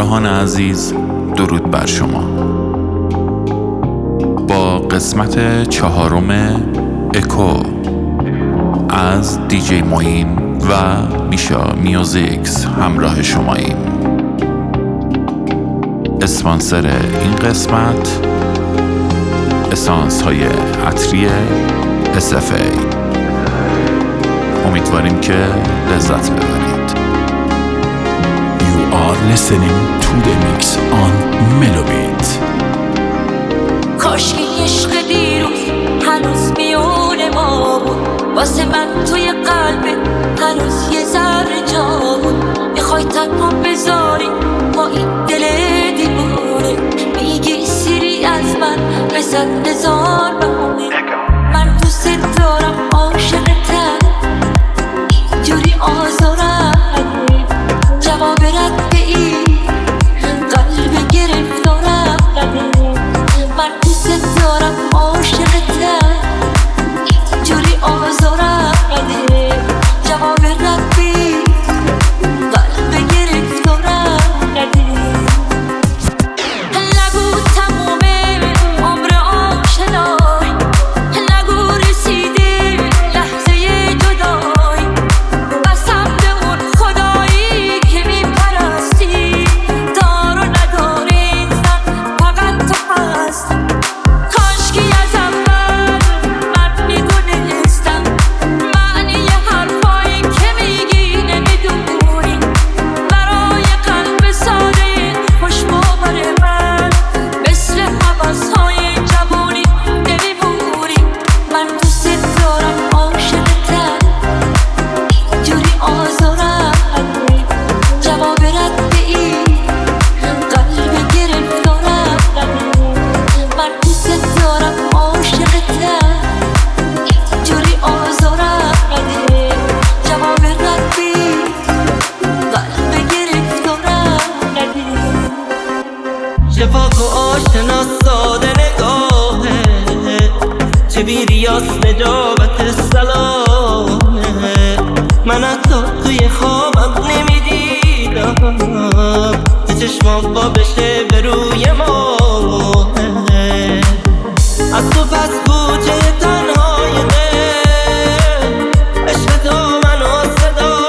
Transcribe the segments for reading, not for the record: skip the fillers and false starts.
همراهان عزیز، درود بر شما. با قسمت 4 اکو از دیجی معین و میشا میوزیکس همراه شماییم. اسپانسر این قسمت اسانس های عطری SFA. امیدواریم که لذت ببرید. You are listening to the mix on Melobit. کاش که عشق دیروز هنوز میون ما بود، واسه من توی قلبت هنوز یه ذره جا بود. میخوای تنها بذاری با این دل دیوونه، میگی سیری از من بزن هزار بهونه. من دوست دارم عاشقتم، اینجوری آزارم جواب رد به این قلب گرفتارم نده. من دوست دارم عاشقتم، اینجوری آزارم نده. جواب رد به این قلب گرفتارم نده. نگو تمومه عمر آشنایی، نگو رسیده لحظه جدایی. قسم به اون خدایی که میپرستی، دار و ندار این زن فقط تو هست. کاشکی از اول من میدونستم معنی حرفایی که میگی نمیدونی. برای قلب ساده خوشباور من مثل حوضهای جوانی نمیمونی. من دوست دارم عاشقتم، اینجوری آزارم نده. جواب رد به این قلب گرفتارم نده. من دوست دارم عاشقتم، اینجوری آزارم نده. جواب رد به این قلب گرفتارم نده. شفاف و آشنا ساده نگاهه، چه بی ریاض نجابت سلامه. من حتی توی خوابم نمیدیدم که چشمام با بشه به روی ماه. از تو پس بوجه تنهای دل، عشق تو منو صدا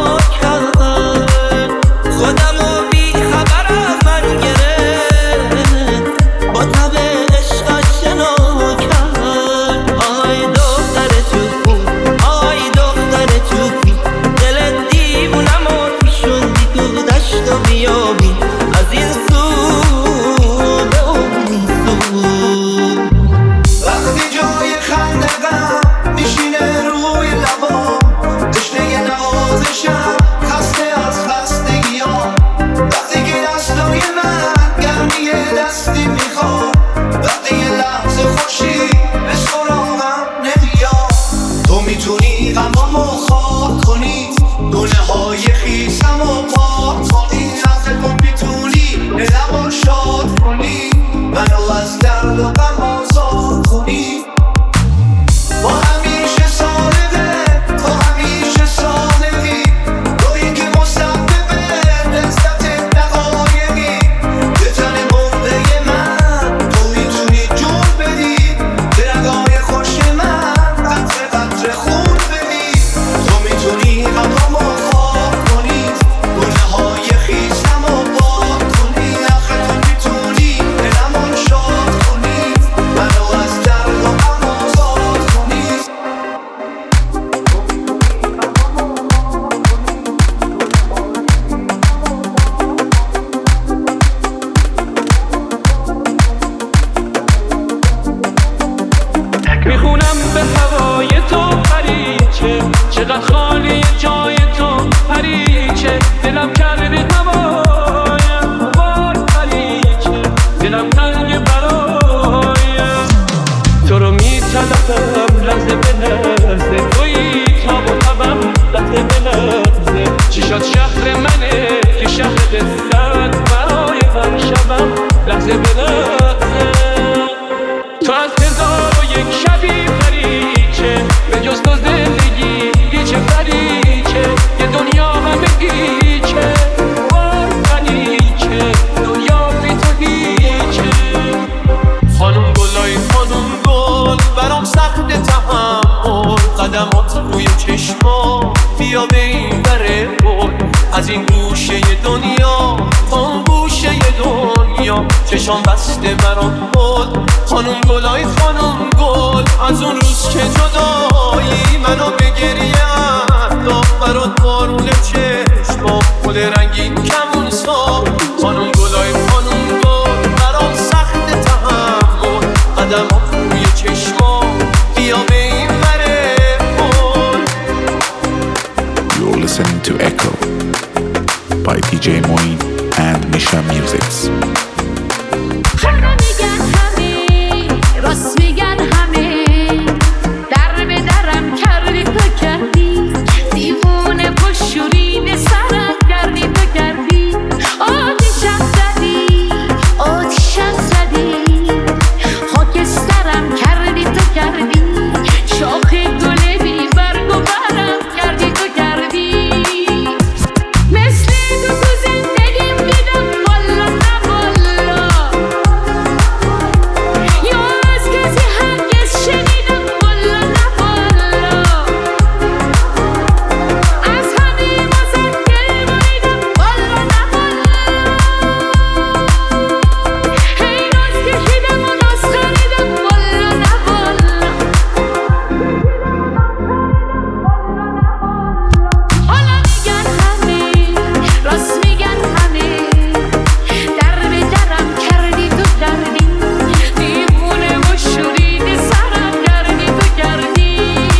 کرد. خودمو بی خبر از من گرفت، با تب عشق آشنا کرد. آی دختر چوبی، آی دختر چوبی، دل دیوونمو پیشوندی تو دشت و بیابی، از این سو به اون سو. وقتی جای خندقم میشینه روی لبام، تشنه نوازشم خسته از خستگیام. وقتی که دستای من گرمی دستی میخواد، وقتی یه لحظه خوشی به سراغم نمیاد. تو میتونی غمامو خاک کنی، دونه های خیسمو پاک کنی. نفت کن میتونی دلمو شاد کنی، منو از درد و غم آزاد کنی. با همیشه صادقه، تو همیشه صادقی، تویی که مسبب لذت دقایقی. به تن مرده من تو میتونی جون بدی، به رگای خوش من قطره قطره خون بدی. تو میتونی غمامو خاک کنی، گونه های خیسمو پاک کنی. آخه تو میتونی دلمو شاد کنی، منو از درد و غم آزاد کنی. میخونم به هوای تو پریچه، چقدر خالی جای تو پریچه. دلم کرده هوایم بار پریچه، دلم تنگ برایم. تو رو میطلبم لحظه به لحظه، توی تاب و تبم لحظه به لحظه. چشات شهر منه که شهر قصت، برای هر شبم لحظه به لحظه. تو از 1001 شبی پریچه، به جز تو زندگی هیچ پریچه. یه دنیا همه گیچه، وای پریچه. از این گوشه دنیا تا اون گوشه دنیا چشام بسته برام بود خانم گلای خانم گل از اون روز که جدایی منو به گریه انداخت برات بارون چشمام گل رنگین کمون سا خانم گلای خانم گل برام سخت تحمل قدم ها روی چشمام بیا به این وره کن. You're listening to Echo by DJ Moeen and Misha Musics. میگن همه راست میگن همه در به درم کردی تو کردی دیوونه پشوری سرم کردی تو کردی آتیشم زدی خاکسترم کردی تو کردی شاخ گل بی برگ و برم کردی تو کردی مثل تو زندگیم دیدم والا نه والا یا از کسی هرگز شنیدم والا نه والا از همه واسه دل بریدم والا نه والا هی راز کشیدم و راز خریدم والا نه والا حالا میگن همه راست میگن همه در به درم کردی تو کردی دیوونه و شورید سرم کردی تو کردی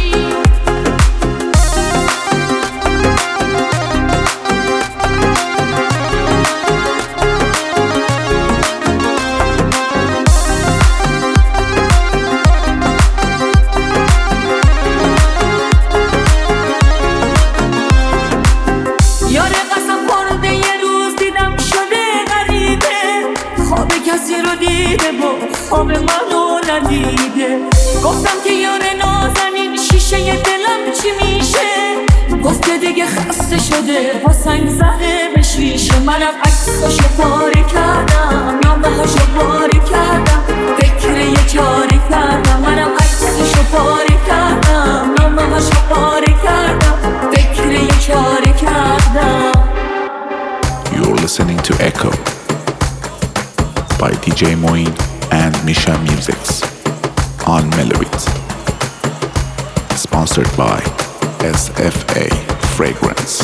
یاره قسم خورده یه روز دیدم شده غریبه خواب کسی رو دیده و خواب منو ندیده گفتم که یاره نازنین شیشه دلم چی میشه گفته دیگه خسته شده با سنگ زده به شیشه منم عکساشو پاره کردم نامه‌هاشو پاره کردم فکر یه چاره کردم منم عکساشو پاره کردم نامه‌هاشو پاره کردم فکر یه چاره کردم. You're listening to Echo by DJ Moeen and Misha Musics on Melobit. Sponsored by SFA Fragrance.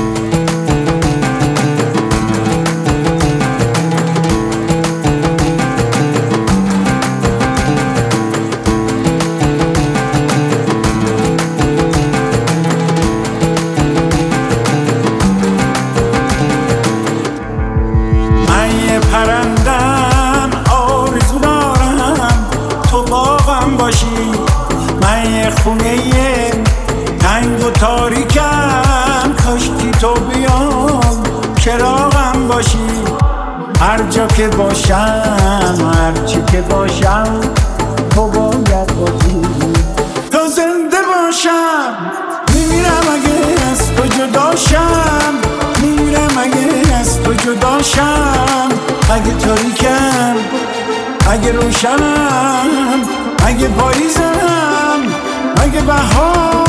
من یه پرندم آرزو دارم تو باغم باشی من یه خونه تنگ و تاریکم کاشکی تو بیام چراغم باشی هر جا که باشم هر چی که باشم تو باید باشی تو زنده باشم میمیرم اگه از تو جداشم میمیرم اگه از تو جداشم اگه تاریکم اگه روشنم اگه پاییزم اگه بهارم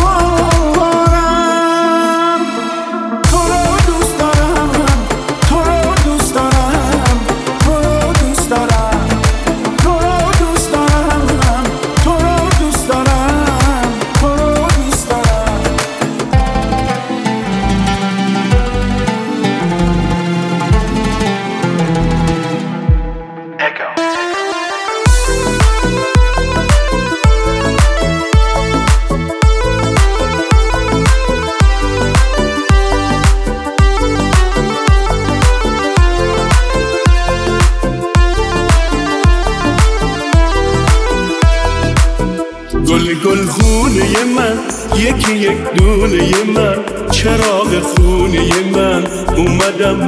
تو رو دوست دارم تو رو دوست دارم تو رو دوست دارم تو رو دوست دارم تو رو دوست دارم تو رو دوست دارم گل خونه من یکی یک دونه من چراغ خونه من اومدم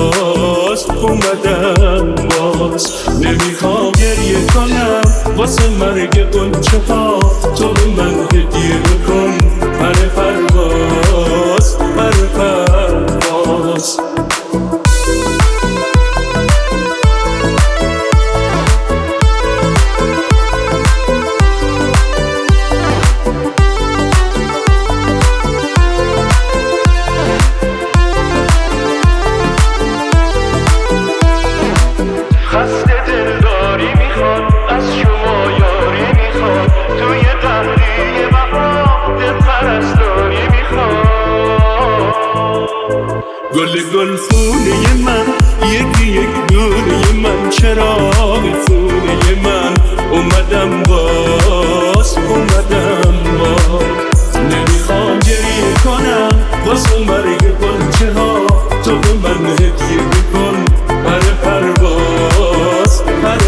باز نمیخوام گریه کنم واسه مرگ قنچه ها تو به من هدیه بکن پر پرواز دلداری میخواد، از شما یاری میخواد، توی قهریه بهار دل پرستاری میخواد. گل خونه من، یکی یک دونه من، چراغ خونه من، اومدم باز نمیخوام گریه کنم واسه مرگ گلچه ها، تو به من هدیه بکن پر پرواز.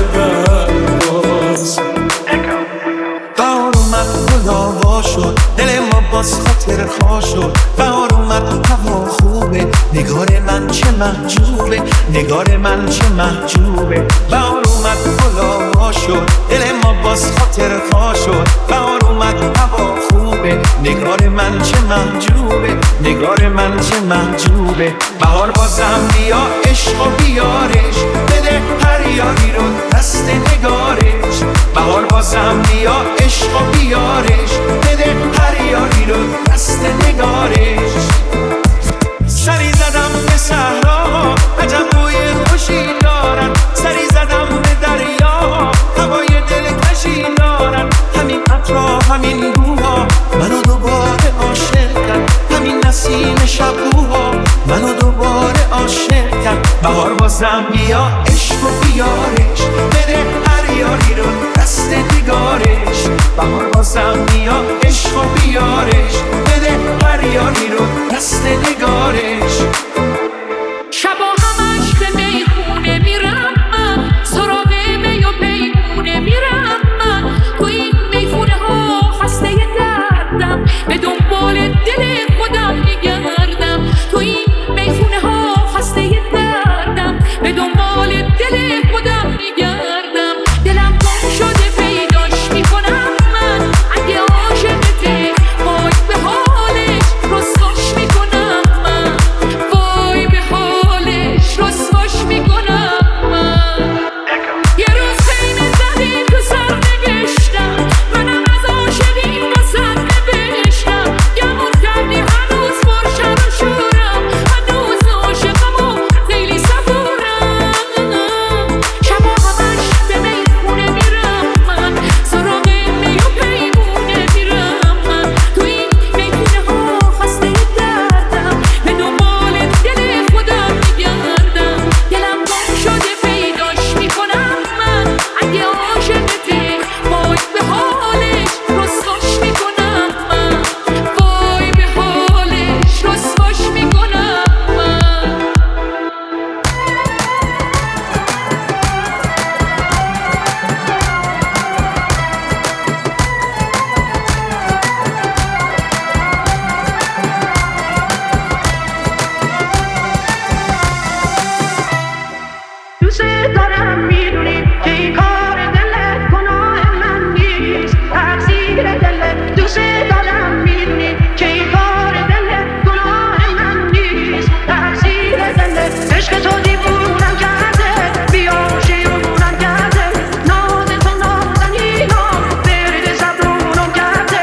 بهار اومد گلا وا شد، دل ما باز خاطر خواه شد. بهار اومد هوا خوبه، نگار من چه محجوبه، نگار من چه محجوبه. بهار اومد گلا وا شد، دل ما باز خاطر خواه شد. بهار اومد هوا خوبه، نگار من چه محجوبه، نگار من چه محجوبه. بهار بازم بیا عشق و بیارش، بده هر یاری رو دست نگارش. بهار بازم بیا عشق و بیارش، بده هر یاری رو دست نگارش. سری زدم به صحرا، عجب بوی خوشی دارن. سری زدم به دریا، هوای دلکشی دارن. همین عطرها همین بوها منو دوباره عاشق کرد. همین نسیم شبوها منو دوباره عاشق کرد. بهار بازم بیا عشق و بیارش، بده هر یاری رو دست نگارش. بهار بازم بیا عشق و بیارش، بده هر یاری رو دست نگارش. شبا همش به میخونه میرم من، سراغ می و پیمونه میرم من. تو این میخونه ها خسته دردم، به دنبال دل خودم میگردم. تو این میخونه ها خسته دردم، به دنبال دل خودم میگردم. دلم گم شده پیداش میکنم من، اگه عاشقته وای به حالش رسواش میکنم من. وای به حالش رسواش میکنم من. یه روز خیلی زدی تو سر نوشتم، منم از عاشقی واسد نوشتم. گمون کردی هنوز پرشر و شورم، هنوز عاشقم و خیلی صبورم. شبا همش به میخونه میرم من، سراغ می و پیمونه میرم من. تو این میخونه ها خسته دردم، به دنبال دل خودم میگردم. دلم گم شده پیداش میکنم من، اگه عاشقته وای به حالش رسواش میکنم من. وای به حالش رسواش میکنم من. دوست دارم میدونی که این کار دلت گناه من نیست، تقصیر دلت. دوست دارم میدونی که این کار دلت گناه من نیست، تقصیر دلت. عشق تو دیوونم کرده، بیاشیونم کرده، ناز تو نازنینا برد زبونم کرده.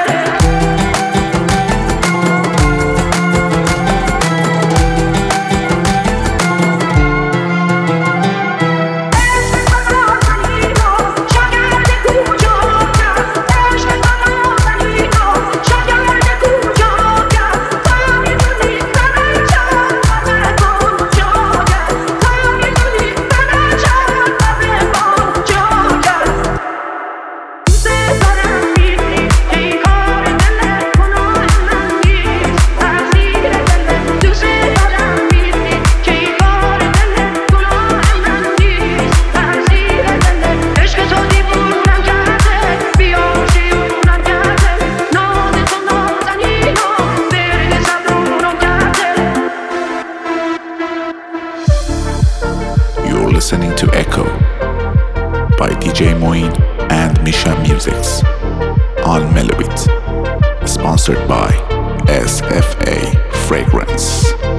You're listening to Echo by DJ Moin and Misha Musics on Melobit, sponsored by SFA Fragrance.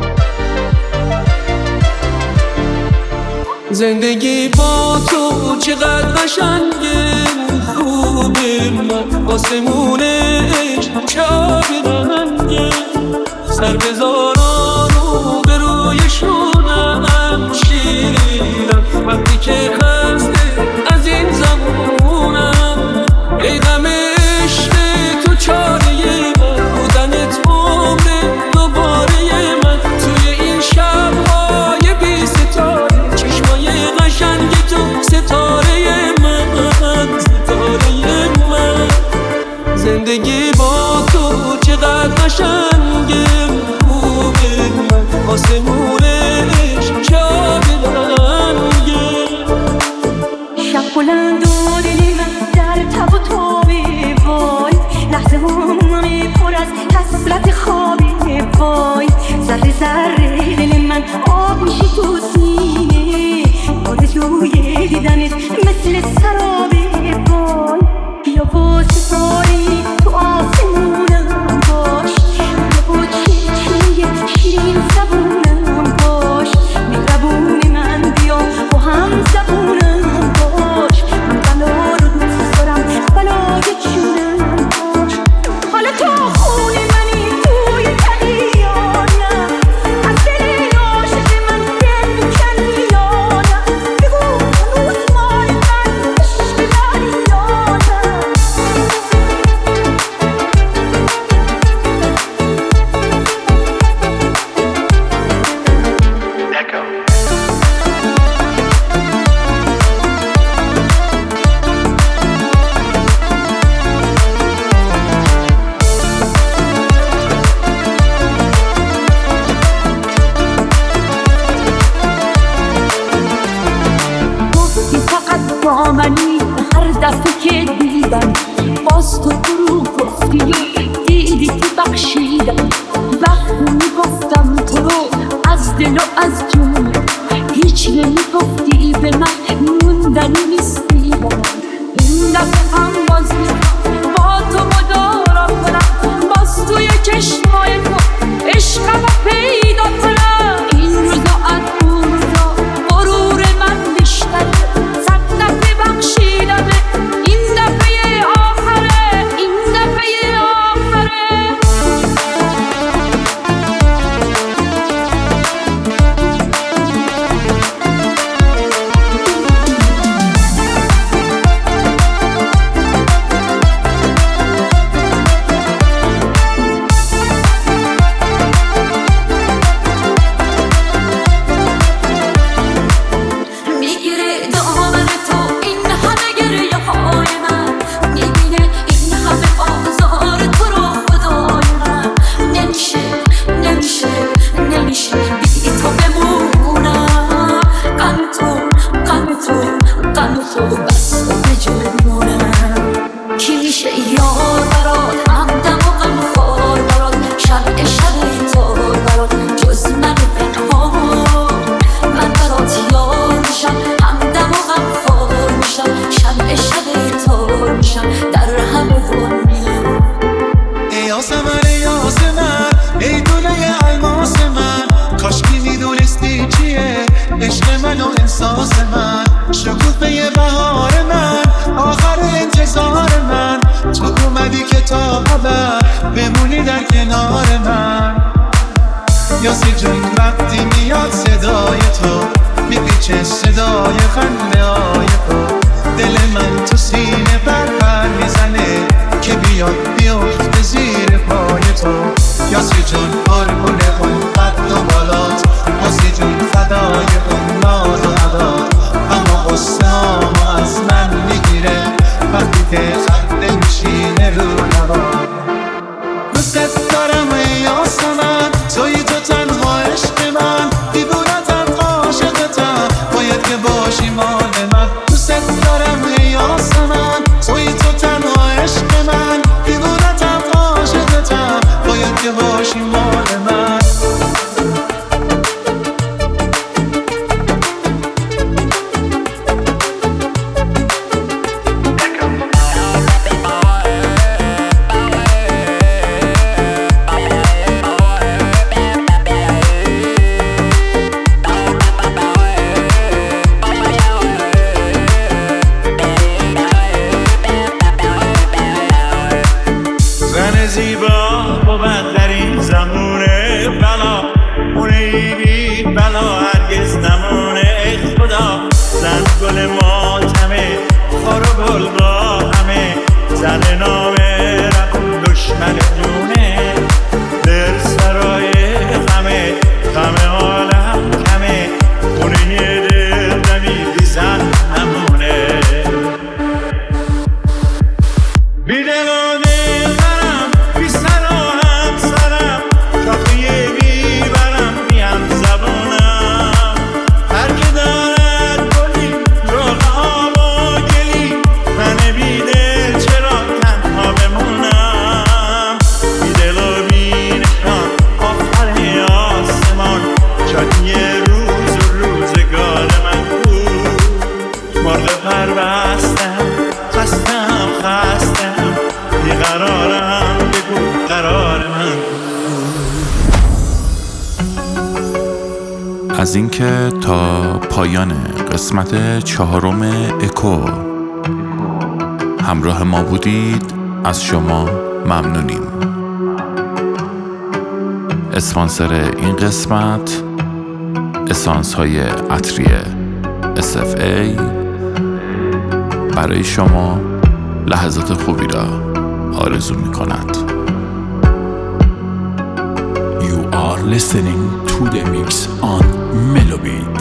زندگی با تو چقدر قشنگه، خوبه من آسمونش چاب رنگه. سر بذاران و به روی شونم شیرم، وقتی که خسته آسمونش که آبلنگه. شب بلند و دلی من در تب و تابی وای، لحظه همه پر از حسرت خوابی وای، ذره ذره دل من آب میشه تو سینه، آرزوی دیدنت مثل سرابی وای، بیا با ستاره تو آسمونم باش، بیا با چشمه شیرین زبونم باش، مهربون من بیا با هم زبونم باش، من بلا رو دوست دارم بلای جونم باش. حالا تو خون منی توی تنی یا نه، از دل عاشق من دل میکنی یا نه، بگو هنوز مال من عشق داری یا نه. گفتی فقط با منی هر دفعه که دیدم، باز تو برو گفتی و دیدی که بخشیدم، وقتی میگفتم تو رو از دل و از جون، هیچ نمیگفتی به من موندنی نیستی با من. این دفعه هم باز میخوام با تو مدارا کنم، باز توی چشمای تو عشقم رو پیدا کنم. این روزا از اون روزا غرور من بیشتره، صد دفعه بخشیدمه، این دفعه آخره، این دفعه آخره. میگیره دامن تو این همه گریه های من، میبینه این همه آزار تو رو خدای من. نمیشه نمیشه نمیشه بی تو بمونم، غم تو بس به جنونم. کی میشه یار برات همدم و غمخوار برات، شب تو برات جز من پنهان. من برات یار میشم، همدم و غمخوار میشم، شب تو میشم در همه دنیا. ای یاسمن ای دوله الماس من، کاش که میدونستی چیه عشق من و احساس من، شکوفه بهار من، آخر انتظار من، تو اومدی که تا ابد بمونی در کنار من. یاسی جون وقتی میاد صدای تو، میپیچه صدای خنده های تو، دل من تو سینه پر میزنه که بیاد بیفته زیر پای تو. یاسی جون قربونه اون قد و بالات، یاسی جون فدای اون ناز و عدات، اما قصه هامو از من میگیره وقتی که خنده میشینه رو لبات. دوست دارم ای یاسمن، توی تو تنها عشق من، دیوونتم عاشقتم، باید که باشی مال من. دوست دارم ای یاسمن، توی تو تنها عشق من، دیوونتم عاشقتم، باید که باشی مال من. زن زیبا بود در این زمان، در بستم، خستم بیقرارم، بگو قرار من. از اینکه تا پایان قسمت 4 اکو همراه ما بودید از شما ممنونیم. اسپانسر این قسمت اسانس های عطری SFA برای شما لحظات خوبی را آرزو می کند. You are listening to the mix on Melobit.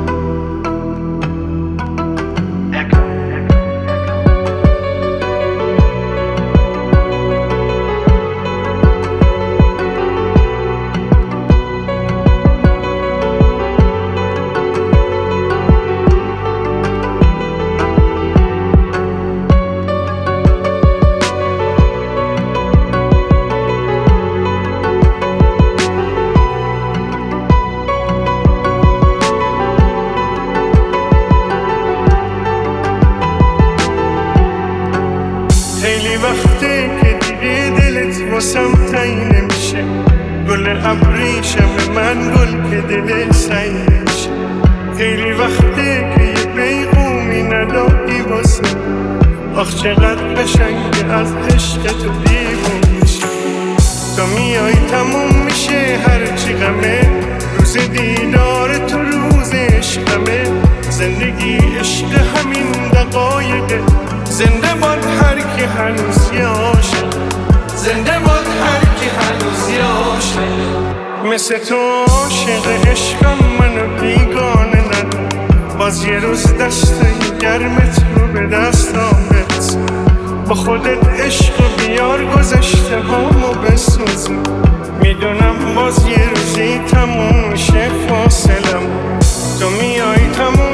خیلی وقته که دیگه دلت واسم تایی نمیشه، گل ابریشم من گل که دل سعی نمیشه. خیلی وقته که یه پیغومی نداری واسه، آخ چقدر قشنگه از عشق تو دیوون میشه. تا میای تموم میشه هرچی غمه، روز دیدار تو روز عشقمه. زندگی عشق همین دقایقه، زنده باد هر کی هنوز یه عاشق، زنده باد هر کی هنوز یه عاشق. مثل تو عاشق عشقم منو بیگانه ندار، باز یه روز دستای گرمت رو به دستام برس. با خودت عشق بیار گذشته هامو بسوزم، میدونم باز یه روزی تموم میشه فاصلم. تو میای تموم